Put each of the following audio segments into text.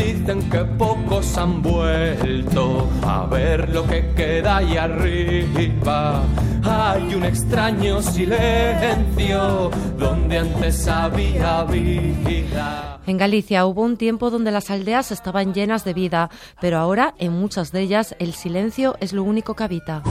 dicen que pocos han vuelto a ver lo que queda ahí arriba. Hay un extraño silencio donde antes había vida. En Galicia hubo un tiempo donde las aldeas estaban llenas de vida, pero ahora en muchas de ellas el silencio es lo único que habita.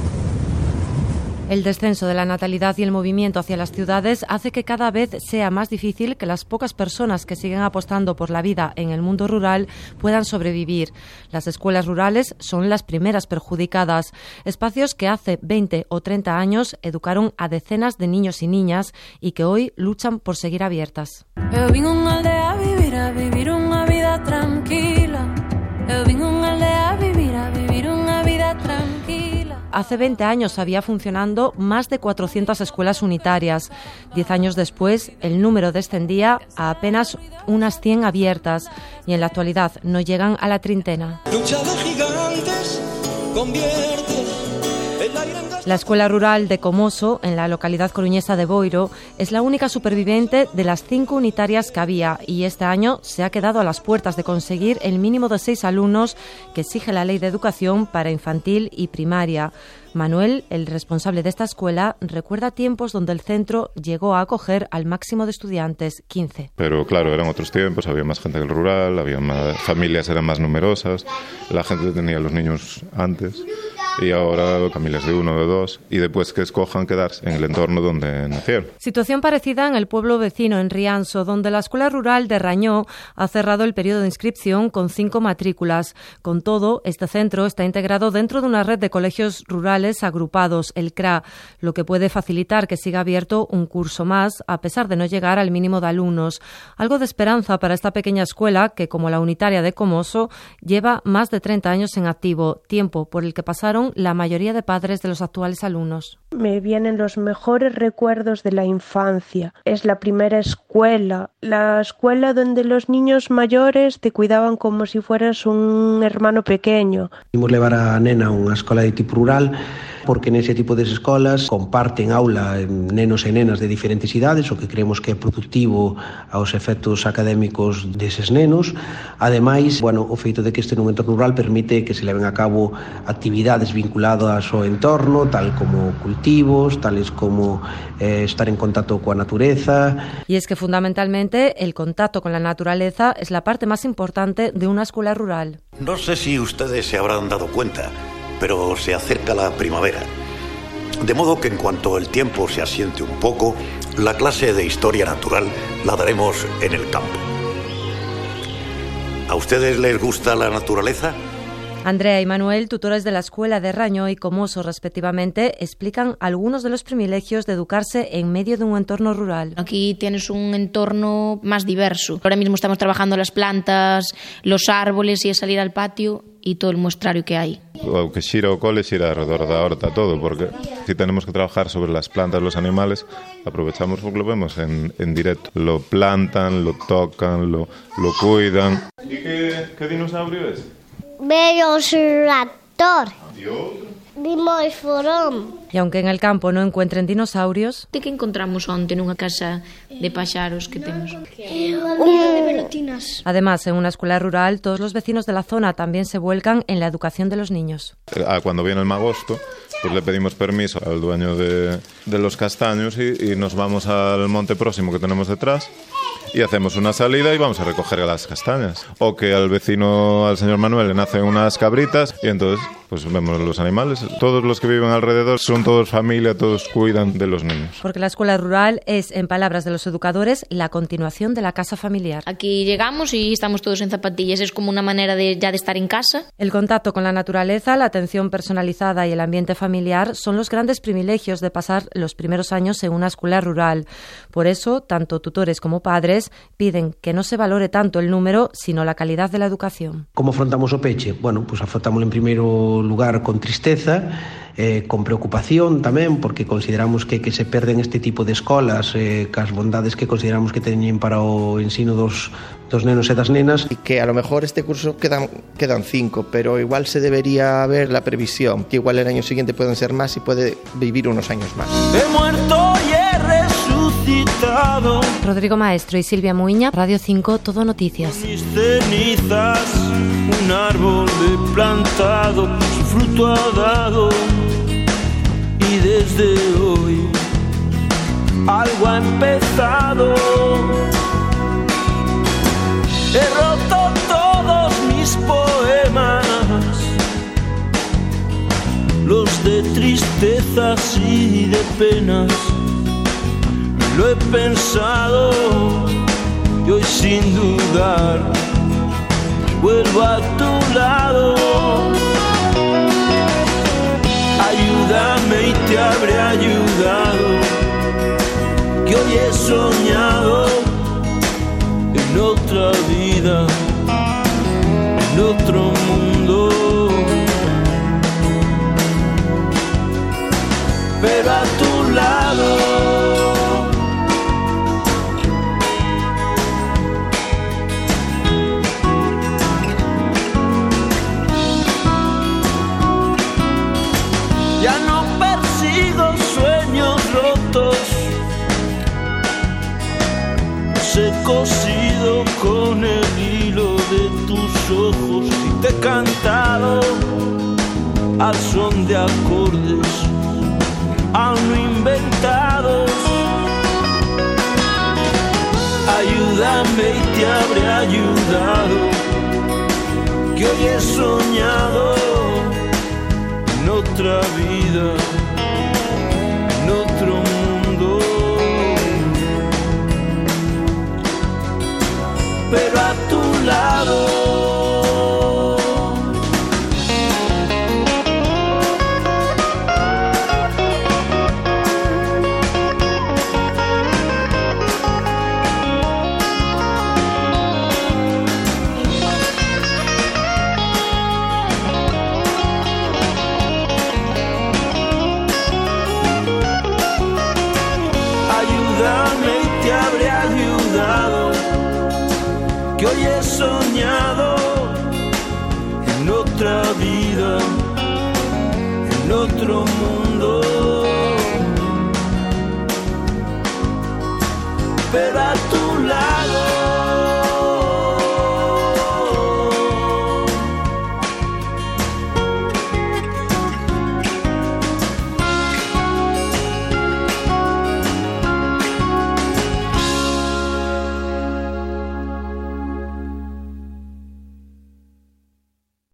El descenso de la natalidad y el movimiento hacia las ciudades hace que cada vez sea más difícil que las pocas personas que siguen apostando por la vida en el mundo rural puedan sobrevivir. Las escuelas rurales son las primeras perjudicadas, espacios que hace 20 o 30 años educaron a decenas de niños y niñas y que hoy luchan por seguir abiertas. Eu vim unha aldea a vivir unha vida tranquila. Eu vim unha aldea a vivir unha vida tranquila. Hace 20 años había funcionando más de 400 escuelas unitarias. 10 años después, el número descendía a apenas unas 100 abiertas y en la actualidad no llegan a la treintena. Lucha de gigantes, convierte el aire en gas. La escuela rural de Comoso, en la localidad coruñesa de Boiro, es la única superviviente de las 5 unitarias que había y este año se ha quedado a las puertas de conseguir el mínimo de 6 alumnos que exige la Ley de Educación para infantil y primaria. Manuel, el responsable de esta escuela, recuerda tiempos donde el centro llegó a acoger al máximo de estudiantes, 15. Pero claro, eran otros tiempos, había más gente en el rural, había más familias, eran más numerosas, la gente tenía a los niños antes. Y ahora familias de 1 o 2 y después que escojan quedarse en el entorno donde nacieron. Situación parecida en el pueblo vecino, en Rianso, donde la escuela rural de Rañó ha cerrado el periodo de inscripción con 5 matrículas. Con todo, este centro está integrado dentro de una red de colegios rurales agrupados, el CRA, lo que puede facilitar que siga abierto un curso más, a pesar de no llegar al mínimo de alumnos. Algo de esperanza para esta pequeña escuela que, como la unitaria de Comoso, lleva más de 30 años en activo, tiempo por el que pasaron la mayoría de padres de los actuales alumnos. Me vienen los mejores recuerdos de la infancia. Es la primera escuela, la escuela donde los niños mayores te cuidaban como si fueras un hermano pequeño. Imos levar a nena a unha escola de tipo rural porque nese tipo de escolas comparten aula nenos e nenas de diferentes idades, o que creemos que é productivo aos efectos académicos deses nenos. Ademais, o feito de que este nun entorno rural permite que se leven a cabo actividades vinculadas ao entorno, tal como cultivos, tales como estar en contacto coa natureza. Y es que fundamentalmente el contacto con la naturaleza es la parte más importante de una escuela rural. No sé si ustedes se habrán dado cuenta, pero se acerca la primavera. De modo que en cuanto el tiempo se asiente un poco, la clase de historia natural la daremos en el campo. ¿A ustedes les gusta la naturaleza? Andrea y Manuel, tutores de la escuela de Rañó y Comoso respectivamente, explican algunos de los privilegios de educarse en medio de un entorno rural. Aquí tienes un entorno más diverso. Ahora mismo estamos trabajando las plantas, los árboles y es salir al patio y todo el muestrario que hay. O que xira o cole xira alrededor da horta todo, porque si tenemos que trabajar sobre las plantas, los animales, aprovechamos porque lo vemos en directo. Lo plantan, lo tocan, lo cuidan. ¿Y qué dinosaurio es? Velociraptor. Dimorfurón. Y aunque en el campo no encuentren dinosaurios, ¿De que encontramos onte nunha casa de paxaros que temos? De velotinas. además en una escuela rural todos los vecinos de la zona también se vuelcan en la educación de los niños. Cuando viene el magosto, pues le pedimos permiso al dueño de los castaños y nos vamos al monte próximo que tenemos detrás y hacemos una salida y vamos a recoger las castañas. O que al vecino, al señor Manuel, le nacen unas cabritas y entonces pues vemos los animales. Todos los que viven alrededor son todos familia, todos cuidan de los niños. Porque la escuela rural es, en palabras de los educadores, la continuación de la casa familiar. Aquí llegamos y estamos todos en zapatillas. Es como una manera de estar en casa. El contacto con la naturaleza, la atención personalizada y el ambiente familiar son los grandes privilegios de pasar los primeros años en una escuela rural. Por eso, tanto tutores como padres piden que no se valore tanto el número, sino la calidad de la educación. Como afrontamos o peche? Pues afrontámoslo en primeiro lugar con tristeza, con preocupación tamén, porque consideramos que se perden este tipo de escolas, cas bondades que consideramos que teñen para o ensino dos nenos e das nenas. Y que a lo mejor este curso quedan 5, pero igual se debería ver la previsión, que igual el año siguiente pueden ser más y puede vivir unos años más. He muerto y he resucitado. resucitado. Rodrigo Maestro y Silvia Muiña, Radio 5, Todo Noticias. Mis cenizas, un árbol he plantado, su fruto ha dado, y desde hoy algo ha empezado. He roto todos mis poemas, los de tristezas y de penas. Lo he pensado y hoy sin dudar vuelvo a tu lado. Ayúdame y te habré ayudado, que hoy he soñado en otra vida, en otro mundo. Pero a tu lado. Ya no persigo sueños rotos, los he cosido con el hilo de tus ojos y te he cantado al son de acordes aún no inventados. Ayúdame y te habré ayudado, que hoy he soñado en otra vida, en otro mundo. Pero a tu lado. Que hoy he soñado en otra vida, en otro mundo. Pero a tu lado.